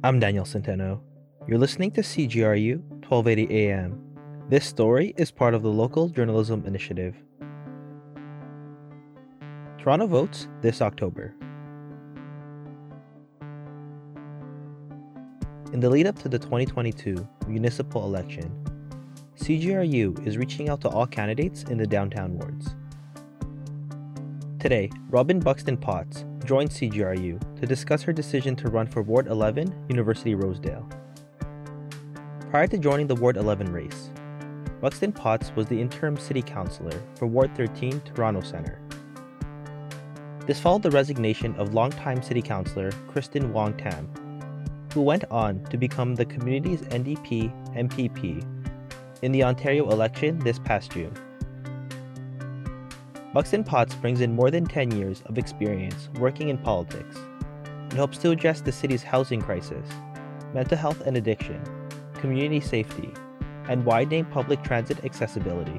I'm Daniel Centeno. You're listening to CGRU 1280 AM. This story is part of the Local Journalism Initiative. Toronto votes this October. In the lead up to the 2022 municipal election, CGRU is reaching out to all candidates in the downtown wards. Today, Robin Buxton Potts joined CGRU to discuss her decision to run for Ward 11, University Rosedale. Prior to joining the Ward 11 race, Buxton Potts was the interim city councillor for Ward 13, Toronto Centre. This followed the resignation of longtime city councillor Kristen Wong-Tam, who went on to become the community's NDP MPP in the Ontario election this past June. Buxton Potts brings in more than 10 years of experience working in politics and hopes to address the city's housing crisis, mental health and addiction, community safety, and widening public transit accessibility.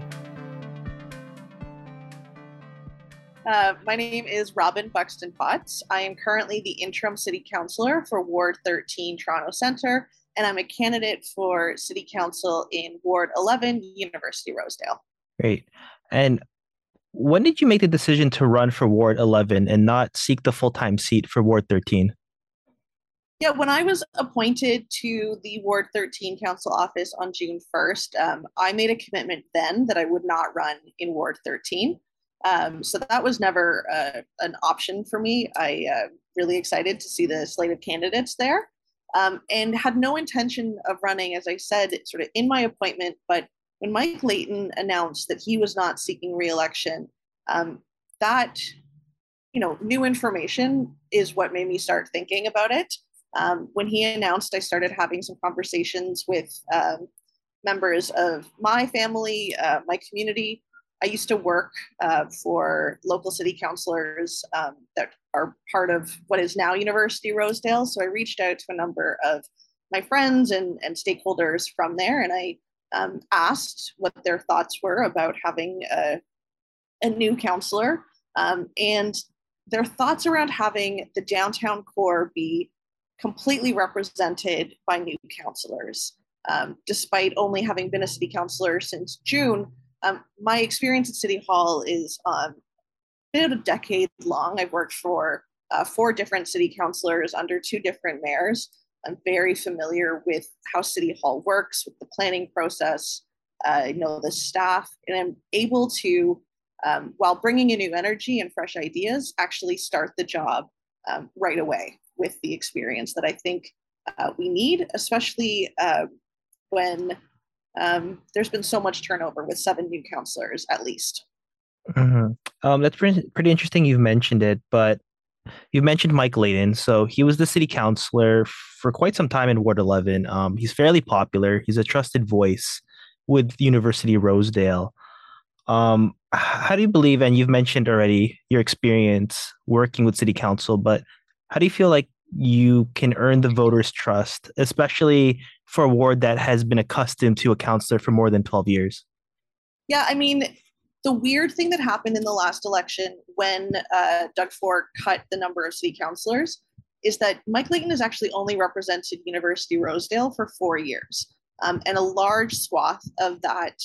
My name is Robin Buxton Potts. I am currently the interim city councillor for Ward 13 Toronto Centre, and I'm a candidate for city council in Ward 11 University Rosedale. Great. And when did you make the decision to run for Ward 11 and not seek the full-time seat for Ward 13? Yeah, when I was appointed to the Ward 13 council office on June 1st, I made a commitment then that I would not run in Ward 13. So that was never an option for me. I really excited to see the slate of candidates there, and had no intention of running, as I said, sort of in my appointment. But when Mike Layton announced that he was not seeking re-election, that new information is what made me start thinking about it. When he announced, I started having some conversations with members of my family, my community. I used to work for local city councilors that are part of what is now University Rosedale. So I reached out to a number of my friends and stakeholders from there, and I asked what their thoughts were about having a new councillor, and their thoughts around having the downtown core be completely represented by new councillors. Despite only having been a city councillor since June, my experience at City Hall is about a decade long. I've worked for 4 different city councillors under 2 different mayors. I'm very familiar with how City Hall works, with the planning process, I know the staff, and I'm able to, while bringing in new energy and fresh ideas, actually start the job right away with the experience that I think we need, especially when there's been so much turnover with 7 new councillors at least. That's pretty interesting you've mentioned it, but you mentioned Mike Layton. So he was the city councillor for quite some time in Ward 11. He's fairly popular. He's a trusted voice with University Rosedale. How do you believe, and you've mentioned already your experience working with city council, but how do you feel like you can earn the voters' trust, especially for a ward that has been accustomed to a councillor for more than 12 years? Yeah, I mean, the weird thing that happened in the last election when Doug Ford cut the number of city councillors is that Mike Layton has actually only represented University Rosedale for 4 years. And a large swath of that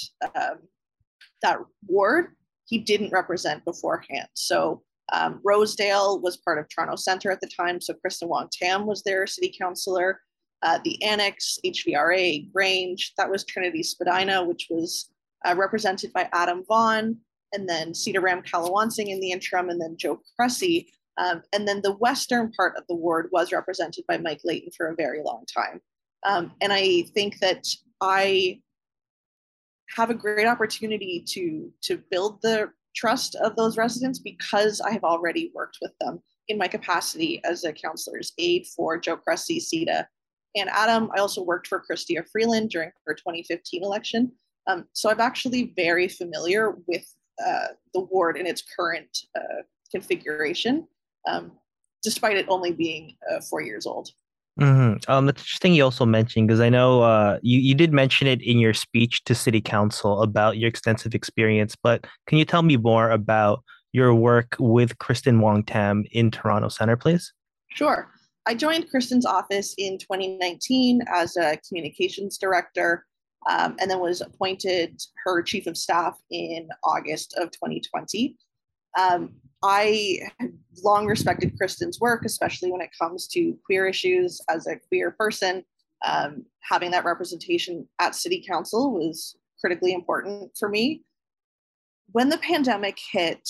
ward he didn't represent beforehand. So Rosedale was part of Toronto Centre at the time, so Kristen Wong-Tam was their city councillor. The Annex, HVRA, Grange, that was Trinity Spadina, which was represented by Adam Vaughan, and then Cedar Ram Kalawansing in the interim, and then Joe Cressy. And then the western part of the ward was represented by Mike Layton for a very long time. And I think that I have a great opportunity to build the trust of those residents because I have already worked with them in my capacity as a councillor's aide for Joe Cressy, CETA, and Adam. I also worked for Chrystia Freeland during her 2015 election. So I'm actually very familiar with the ward in its current configuration, despite it only being 4 years old. That's interesting you also mentioned, because I know you did mention it in your speech to City Council about your extensive experience, but can you tell me more about your work with Kristen Wong-Tam in Toronto Centre, please? Sure. I joined Kristen's office in 2019 as a communications director, and then was appointed her chief of staff in August of 2020. I have long respected Kristen's work, especially when it comes to queer issues. As a queer person, having that representation at City Council was critically important for me. When the pandemic hit,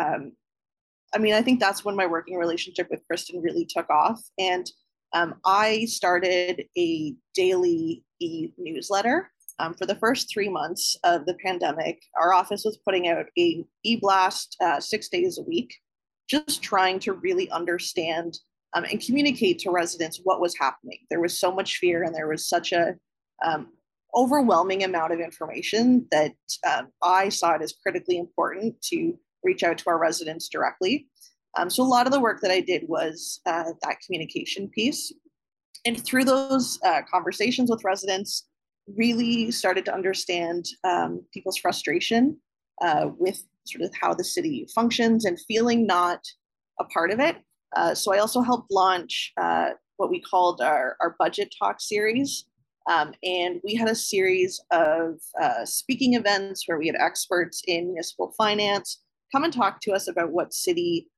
I think that's when my working relationship with Kristen really took off. And I started a daily newsletter. For the first 3 months of the pandemic, our office was putting out a e-blast 6 days a week, just trying to really understand and communicate to residents what was happening. There was so much fear, and there was such a overwhelming amount of information that I saw it as critically important to reach out to our residents directly. So a lot of the work that I did was that communication piece. And through those conversations with residents, really started to understand people's frustration with sort of how the city functions and feeling not a part of it. So I also helped launch what we called our budget talk series. And we had a series of speaking events where we had experts in municipal finance come and talk to us about what city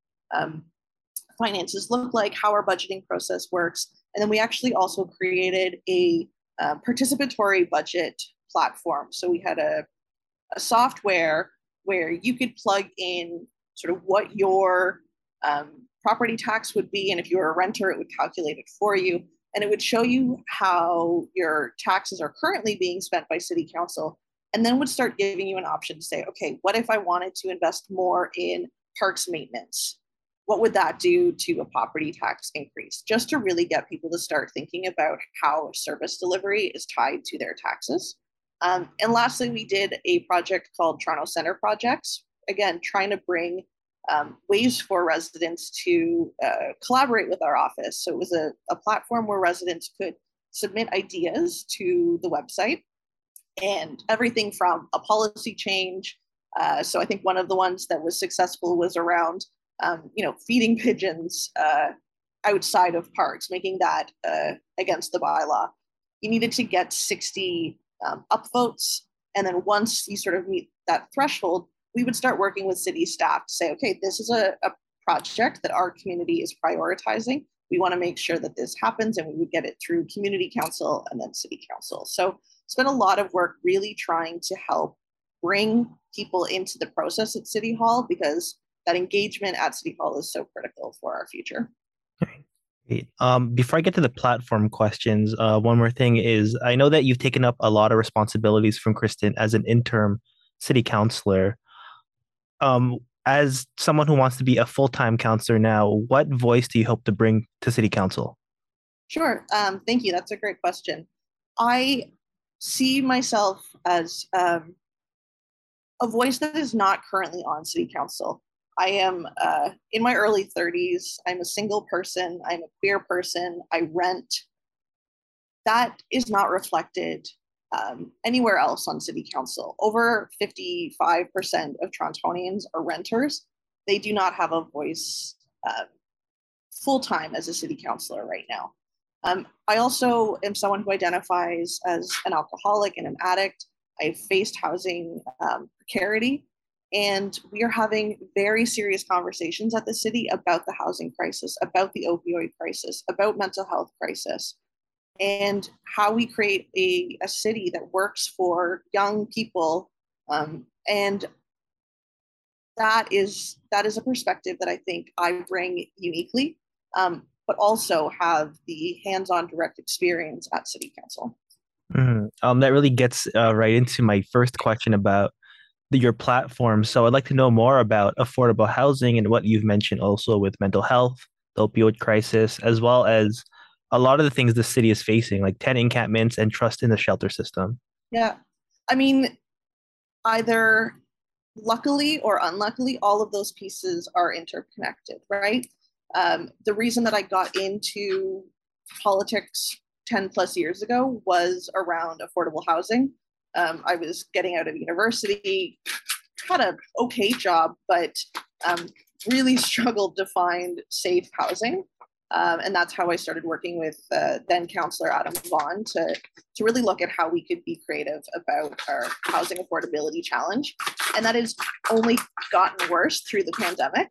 finances look like, how our budgeting process works. And then we actually also created a participatory budget platform. So we had a software where you could plug in sort of what your property tax would be. And if you were a renter, it would calculate it for you. And it would show you how your taxes are currently being spent by City Council, and then would start giving you an option to say, okay, what if I wanted to invest more in parks maintenance? What would that do to a property tax increase? Just to really get people to start thinking about how service delivery is tied to their taxes. And lastly, we did a project called Toronto Centre Projects, again, trying to bring ways for residents to collaborate with our office. So it was a platform where residents could submit ideas to the website, and everything from a policy change. So I think one of the ones that was successful was around, feeding pigeons outside of parks, making that against the bylaw. You needed to get 60 upvotes. And then once you sort of meet that threshold, we would start working with city staff to say, okay, this is a project that our community is prioritizing. We want to make sure that this happens, and we would get it through community council and then city council. So it's been a lot of work really trying to help bring people into the process at City Hall, because that engagement at City Hall is so critical for our future. Great. Before I get to the platform questions, one more thing is I know that you've taken up a lot of responsibilities from Kristen as an interim city councilor. As someone who wants to be a full-time councilor now, what voice do you hope to bring to city council? Sure. Thank you. That's a great question. I see myself as a voice that is not currently on city council. I am in my early 30s. I'm a single person. I'm a queer person. I rent. That is not reflected anywhere else on city council. Over 55% of Torontonians are renters. They do not have a voice full time as a city councilor right now. I also am someone who identifies as an alcoholic and an addict. I've faced housing precarity, and we are having very serious conversations at the city about the housing crisis, about the opioid crisis, about mental health crisis, and how we create a city that works for young people. And that is a perspective that I think I bring uniquely, but also have the hands-on direct experience at City Council. That really gets right into my first question about your platform. So I'd like to know more about affordable housing and what you've mentioned also with mental health, the opioid crisis, as well as a lot of the things the city is facing, like 10 encampments and trust in the shelter system. Yeah. I mean, either luckily or unluckily, all of those pieces are interconnected, right? The reason that I got into politics 10 plus years ago was around affordable housing. I was getting out of university, had an okay job, but really struggled to find safe housing. And that's how I started working with then Councillor Adam Vaughan to really look at how we could be creative about our housing affordability challenge. And that has only gotten worse through the pandemic.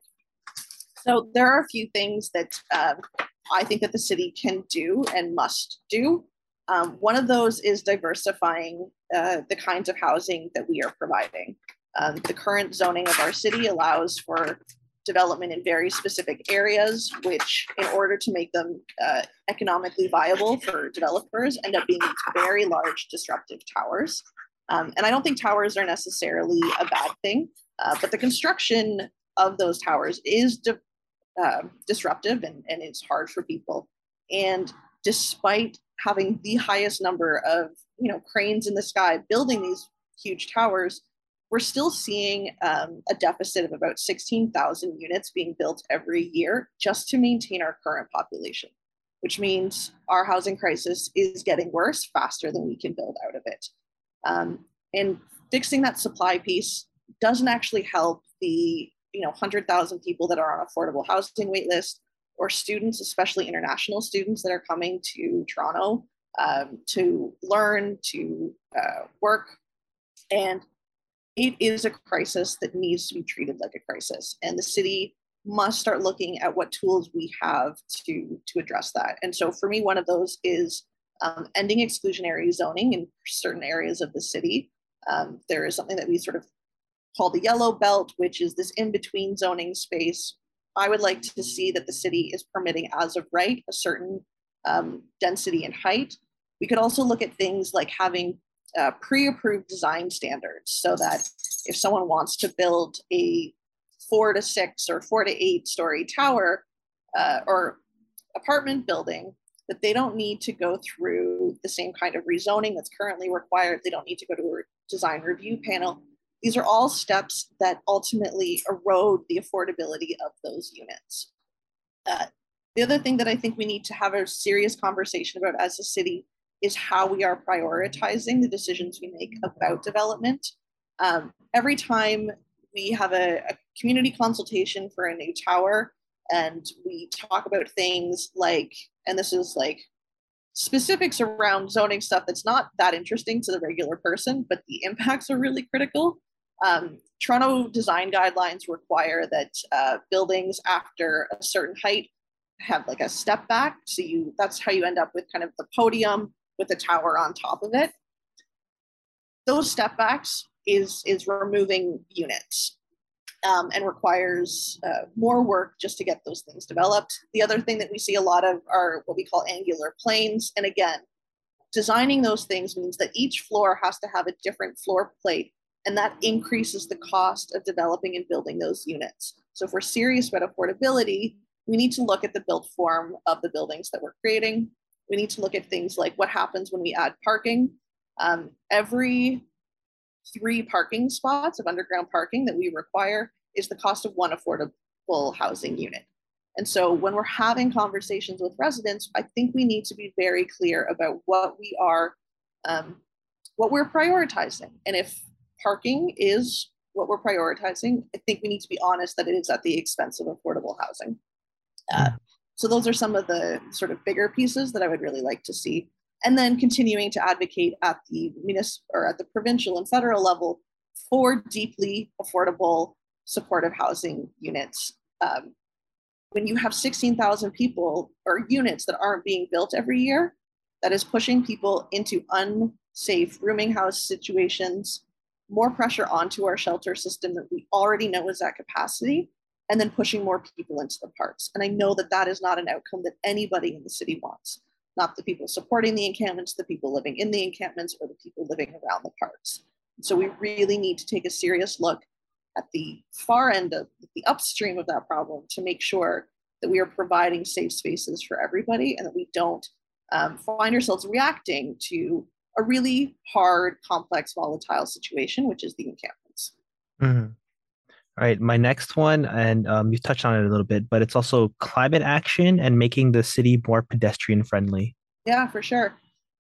So there are a few things that I think that the city can do and must do. One of those is diversifying the kinds of housing that we are providing. The current zoning of our city allows for development in very specific areas, which in order to make them economically viable for developers end up being very large disruptive towers. And I don't think towers are necessarily a bad thing, but the construction of those towers is disruptive and it's hard for people. And despite having the highest number of cranes in the sky building these huge towers, we're still seeing a deficit of about 16,000 units being built every year just to maintain our current population, which means our housing crisis is getting worse faster than we can build out of it. And fixing that supply piece doesn't actually help the 100,000 people that are on affordable housing waitlist, or students, especially international students that are coming to Toronto to learn, to work. And it is a crisis that needs to be treated like a crisis. And the city must start looking at what tools we have to address that. And so for me, one of those is ending exclusionary zoning in certain areas of the city. There is something that we sort of call the yellow belt, which is this in-between zoning space. I would like to see that the city is permitting as of right a certain density and height. We could also look at things like having pre-approved design standards, so that if someone wants to build a 4 to 6 or 4 to 8 story tower or apartment building, that they don't need to go through the same kind of rezoning that's currently required. They don't need to go to a design review panel. These are all steps that ultimately erode the affordability of those units. The other thing that I think we need to have a serious conversation about as a city is how we are prioritizing the decisions we make about development. Every time we have a community consultation for a new tower, and we talk about things like, and this is like specifics around zoning stuff that's not that interesting to the regular person, but the impacts are really critical. Toronto design guidelines require that buildings after a certain height have like a step back. So that's how you end up with kind of the podium with a tower on top of it. Those step backs is removing units and requires more work just to get those things developed. The other thing that we see a lot of are what we call angular planes. And again, designing those things means that each floor has to have a different floor plate, and that increases the cost of developing and building those units. So if we're serious about affordability, we need to look at the built form of the buildings that we're creating. We need to look at things like what happens when we add parking. Every 3 parking spots of underground parking that we require is the cost of 1 affordable housing unit. And so when we're having conversations with residents, I think we need to be very clear about what we're prioritizing. And if parking is what we're prioritizing, I think we need to be honest that it is at the expense of affordable housing. So those are some of the sort of bigger pieces that I would really like to see. And then continuing to advocate at the municipal or at the provincial and federal level for deeply affordable supportive housing units. When you have 16,000 people or units that aren't being built every year, that is pushing people into unsafe rooming house situations, more pressure onto our shelter system that we already know is at capacity, and then pushing more people into the parks. And I know that that is not an outcome that anybody in the city wants. Not the people supporting the encampments, the people living in the encampments, or the people living around the parks. So we really need to take a serious look at the far end of the upstream of that problem to make sure that we are providing safe spaces for everybody, and that we don't find ourselves reacting to a really hard, complex, volatile situation, which is the encampments. Mhm. All right, my next one, and you touched on it a little bit, but it's also climate action and making the city more pedestrian friendly. Yeah, for sure.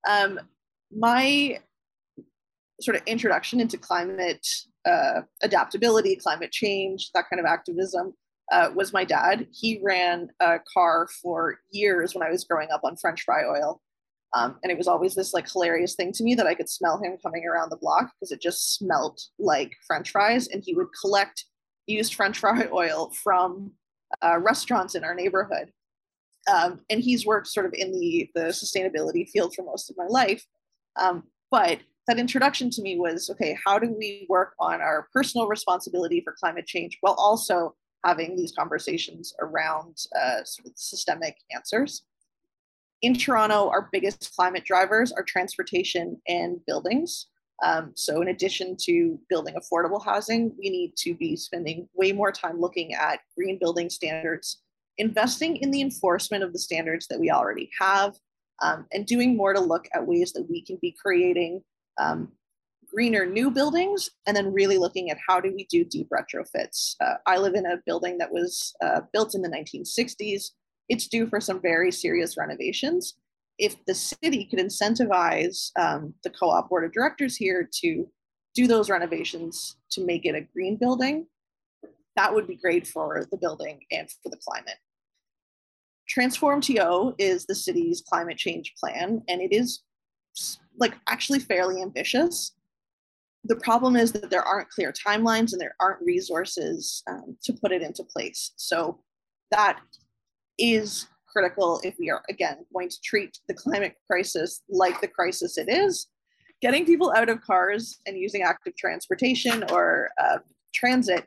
My sort of introduction into climate adaptability, climate change, that kind of activism was my dad. He ran a car for years when I was growing up on French fry oil. And it was always this like hilarious thing to me that I could smell him coming around the block because it just smelled like French fries. And he would collect used French fry oil from restaurants in our neighborhood. And he's worked sort of in the sustainability field for most of my life. But that introduction to me was okay, how do we work on our personal responsibility for climate change while also having these conversations around sort of systemic answers? In Toronto, our biggest climate drivers are transportation and buildings. So, in addition to building affordable housing, we need to be spending way more time looking at green building standards, investing in the enforcement of the standards that we already have, and doing more to look at ways that we can be creating greener new buildings, and then really looking at how do we do deep retrofits. I live in a building that was built in the 1960s. It's due for some very serious renovations. If the city could incentivize the co-op board of directors here to do those renovations to make it a green building, that would be great for the building and for the climate. Transform TO is the city's climate change plan, and it is like actually fairly ambitious. The problem is that there aren't clear timelines and there aren't resources to put it into place. So that is critical if we are, again, going to treat the climate crisis like the crisis it is. Getting people out of cars and using active transportation or transit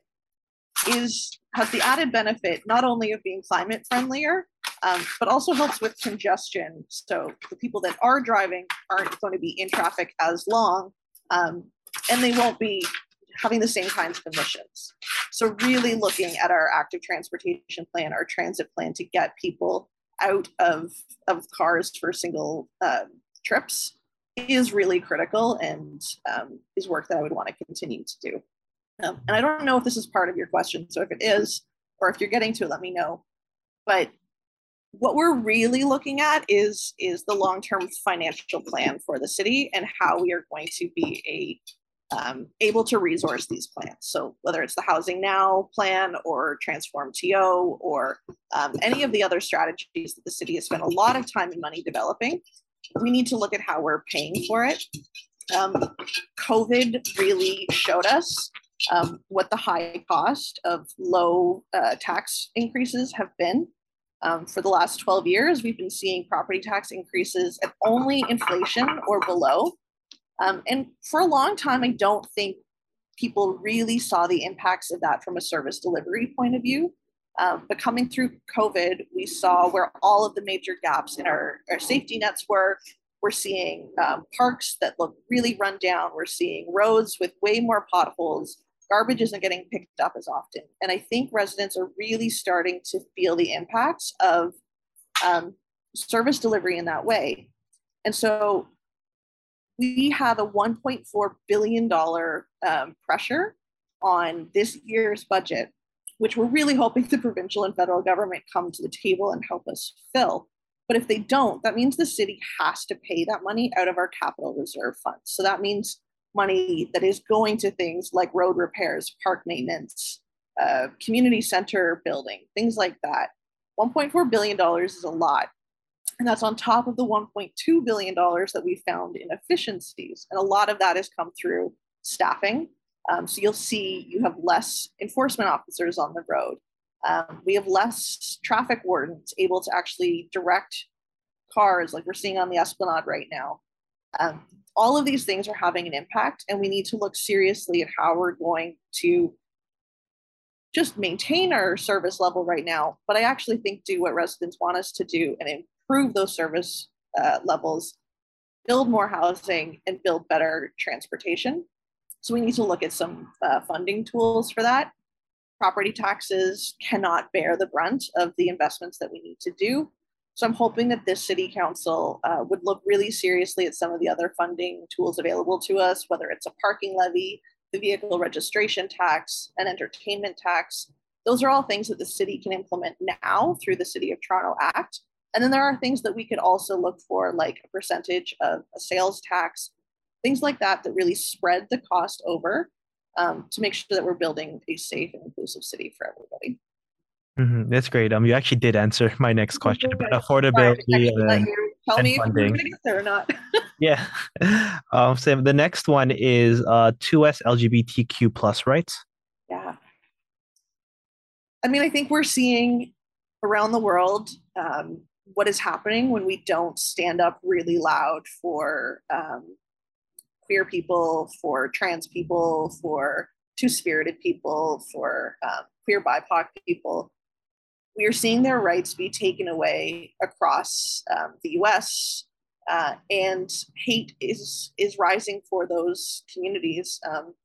has the added benefit not only of being climate friendlier, but also helps with congestion. So the people that are driving aren't going to be in traffic as long, and they won't be having the same kinds of emissions. So really looking at our active transportation plan, our transit plan to get people out of cars for single trips is really critical, and is work that I would want to continue to do. And I don't know if this is part of your question, so if it is, or if you're getting to it, let me know. But what we're really looking at is the long-term financial plan for the city and how we are going to be able to resource these plans. So whether it's the Housing Now plan or Transform TO or any of the other strategies that the city has spent a lot of time and money developing, we need to look at how we're paying for it. COVID really showed us what the high cost of low tax increases have been. For the last 12 years, we've been seeing property tax increases at only inflation or below. And for a long time, I don't think people really saw the impacts of that from a service delivery point of view. But coming through COVID, we saw where all of the major gaps in our safety nets were. We're seeing parks that look really run down. We're seeing roads with way more potholes. Garbage isn't getting picked up as often. And I think residents are really starting to feel the impacts of service delivery in that way. And so we have a $1.4 billion pressure on this year's budget, which we're really hoping the provincial and federal government come to the table and help us fill. But if they don't, that means the city has to pay that money out of our capital reserve fund. So that means money that is going to things like road repairs, park maintenance, community center building, things like that. $1.4 billion is a lot. And that's on top of the $1.2 billion that we found in efficiencies. And a lot of that has come through staffing. So you'll see you have less enforcement officers on the road. We have less traffic wardens able to actually direct cars like we're seeing on the Esplanade right now. All of these things are having an impact, and we need to look seriously at how we're going to just maintain our service level right now, but I actually think do what residents want us to do and improve those service levels, build more housing, and build better transportation. So we need to look at some funding tools for that. Property taxes cannot bear the brunt of the investments that we need to do. So I'm hoping that this city council would look really seriously at some of the other funding tools available to us, whether it's a parking levy, the vehicle registration tax, an entertainment tax. Those are all things that the city can implement now through the City of Toronto Act. And then there are things that we could also look for, like a percentage of a sales tax, things like that, that really spread the cost over to make sure that we're building a safe and inclusive city for everybody. That's great. You actually did answer my next question about Okay. Sorry, I affordability can let you tell and me if you're funding. gonna get there or not. Yeah. So the next one is 2S LGBTQ plus rights. Yeah. I mean, I think we're seeing around the world what is happening when we don't stand up really loud for queer people, for trans people, for two spirited people, for queer BIPOC people. We are seeing their rights be taken away across the US. And hate is rising for those communities.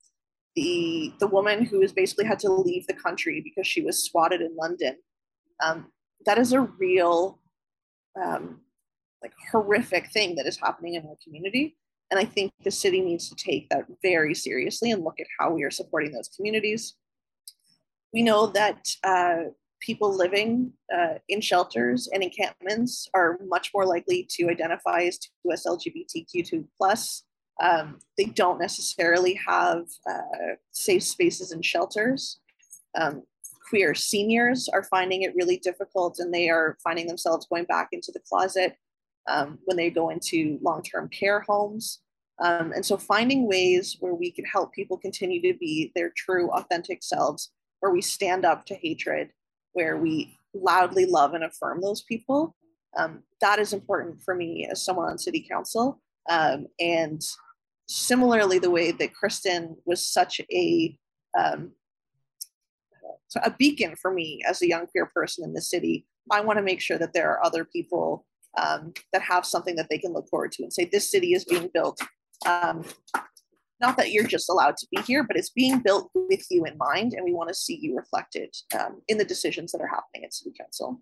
The woman who has basically had to leave the country because she was swatted in London. Um, that is a real um, like horrific thing that is happening in our community. And I think the city needs to take that very seriously and look at how we are supporting those communities. We know that people living in shelters and encampments are much more likely to identify as 2S LGBTQ2 plus. They don't necessarily have safe spaces in shelters. Um, Queer seniors are finding it really difficult, and they are finding themselves going back into the closet when they go into long-term care homes. And so finding ways where we can help people continue to be their true authentic selves, where we stand up to hatred, where we loudly love and affirm those people, that is important for me as someone on city council. And similarly, the way that Kristen was such um, a beacon for me as a young queer person in the city, I want to make sure that there are other people that have something that they can look forward to and say, this city is being built. Um, Not that you're just allowed to be here, but it's being built with you in mind, and we want to see you reflected in the decisions that are happening at City Council.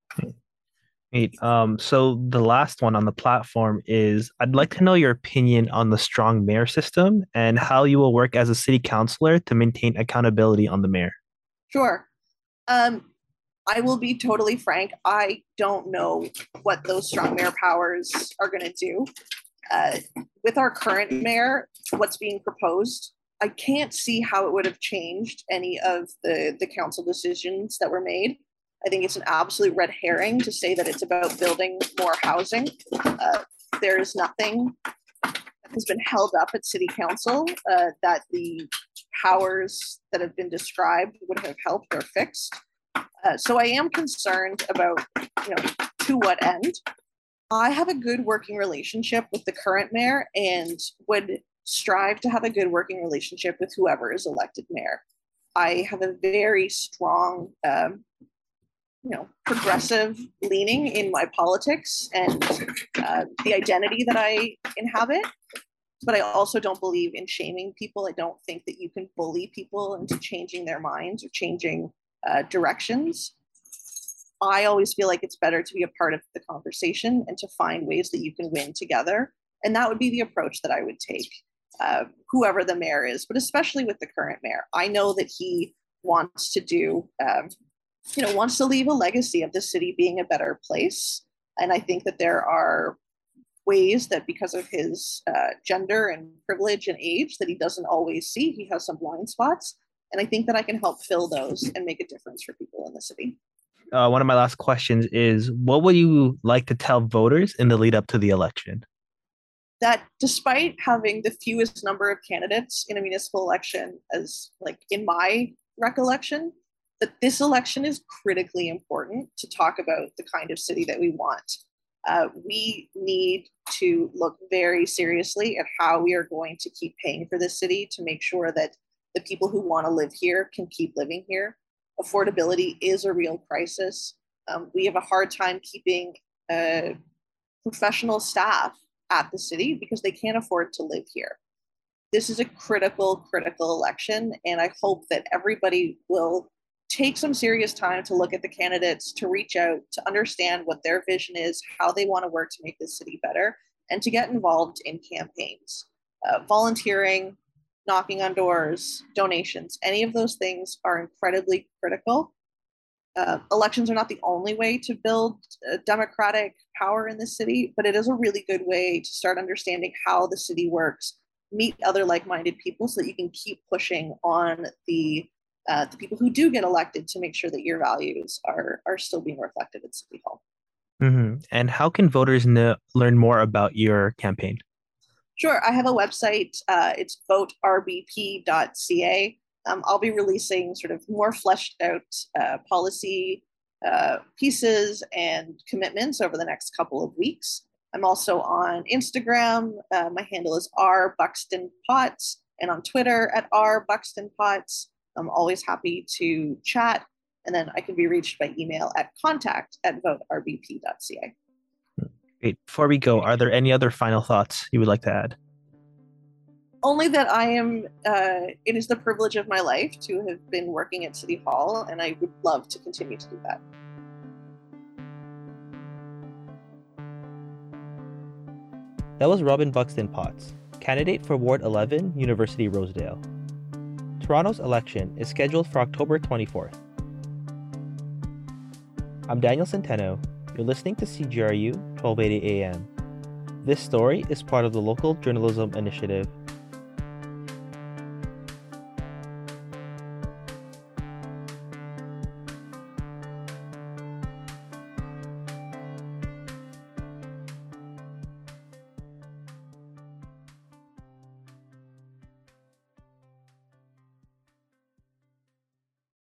Great. So the last one on the platform is I'd like to know your opinion on the strong mayor system and how you will work as a city councilor to maintain accountability on the mayor. Sure. Um, I will be totally frank. I don't know what those strong mayor powers are going to do. Uh, with our current mayor, what's being proposed, I can't see how it would have changed any of the council decisions that were made. I think it's an absolute red herring to say that it's about building more housing. There is nothing that has been held up at city council that the powers that have been described would have helped or fixed. So I am concerned about, to what end. I have a good working relationship with the current mayor and would strive to have a good working relationship with whoever is elected mayor. I have a very strong, progressive leaning in my politics and the identity that I inhabit. But I also don't believe in shaming people. I don't think that you can bully people into changing their minds or changing directions. I always feel like it's better to be a part of the conversation and to find ways that you can win together. And that would be the approach that I would take, whoever the mayor is, but especially with the current mayor. I know that he wants to wants to leave a legacy of the city being a better place. And I think that there are ways that because of his gender and privilege and age that he doesn't always see, he has some blind spots. And I think that I can help fill those and make a difference for people in the city. One of my last questions is what would you like to tell voters in the lead up to the election? That despite having the fewest number of candidates in a municipal election, as like in my recollection, that this election is critically important to talk about the kind of city that we want. We need to look very seriously at how we are going to keep paying for this city to make sure that the people who want to live here can keep living here. Affordability is a real crisis. We have a hard time keeping professional staff at the city because they can't afford to live here. This is a critical election, and I hope that everybody will take some serious time to look at the candidates, to reach out, to understand what their vision is, how they want to work to make this city better, and to get involved in campaigns. Volunteering, knocking on doors, donations, any of those things are incredibly critical. Elections are not the only way to build democratic power in the city, but it is a really good way to start understanding how the city works, meet other like minded people so that you can keep pushing on the the people who do get elected to make sure that your values are still being reflected at City Hall. And how can voters learn more about your campaign? Sure, I have a website. It's voterbp.ca. I'll be releasing sort of more fleshed out policy pieces and commitments over the next couple of weeks. I'm also on Instagram. My handle is rbuxtonpotts, and on Twitter at rbuxtonpotts. I'm always happy to chat. And then I can be reached by email at contact@voterbp.ca. Great. Before we go, are there any other final thoughts you would like to add? Only that it is the privilege of my life to have been working at City Hall, and I would love to continue to do that. That was Robin Buxton Potts, candidate for Ward 11, University Rosedale. Toronto's election is scheduled for October 24th. I'm Daniel Centeno. You're listening to CJRU 1280 AM. This story is part of the Local Journalism Initiative